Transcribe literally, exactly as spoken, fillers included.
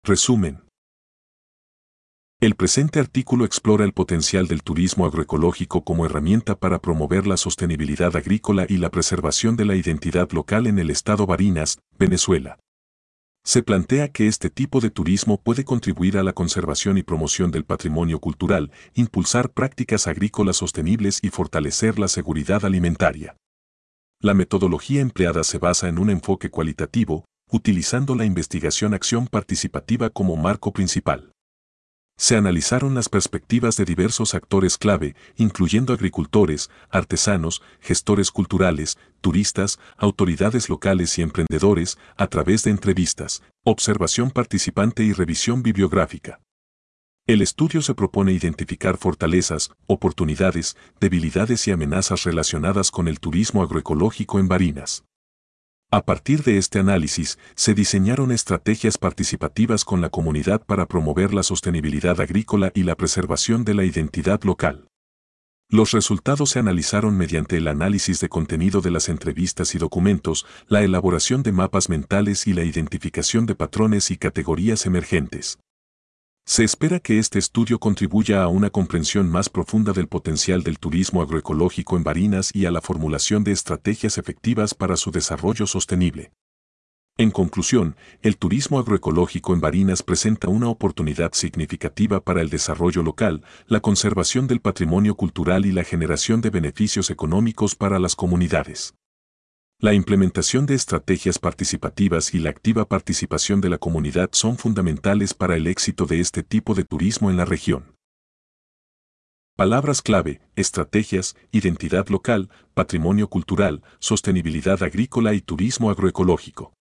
Resumen. El presente artículo explora el potencial del turismo agroecológico como herramienta para promover la sostenibilidad agrícola y la preservación de la identidad local en el estado Barinas, Venezuela. Se plantea que este tipo de turismo puede contribuir a la conservación y promoción del patrimonio cultural, impulsar prácticas agrícolas sostenibles y fortalecer la seguridad alimentaria. La metodología empleada se basa en un enfoque cualitativo, utilizando la investigación-acción participativa como marco principal. Se analizaron las perspectivas de diversos actores clave, incluyendo agricultores, artesanos, gestores culturales, turistas, autoridades locales y emprendedores, a través de entrevistas, observación participante y revisión bibliográfica. El estudio se propone identificar fortalezas, oportunidades, debilidades y amenazas relacionadas con el turismo agroecológico en Barinas. A partir de este análisis, se diseñaron estrategias participativas con la comunidad para promover la sostenibilidad agrícola y la preservación de la identidad local. Los resultados se analizaron mediante el análisis de contenido de las entrevistas y documentos, la elaboración de mapas mentales y la identificación de patrones y categorías emergentes. Se espera que este estudio contribuya a una comprensión más profunda del potencial del turismo agroecológico en Barinas y a la formulación de estrategias efectivas para su desarrollo sostenible. En conclusión, el turismo agroecológico en Barinas presenta una oportunidad significativa para el desarrollo local, la conservación del patrimonio cultural y la generación de beneficios económicos para las comunidades. La implementación de estrategias participativas y la activa participación de la comunidad son fundamentales para el éxito de este tipo de turismo en la región. Palabras clave: estrategias, identidad local, patrimonio cultural, sostenibilidad agrícola y turismo agroecológico.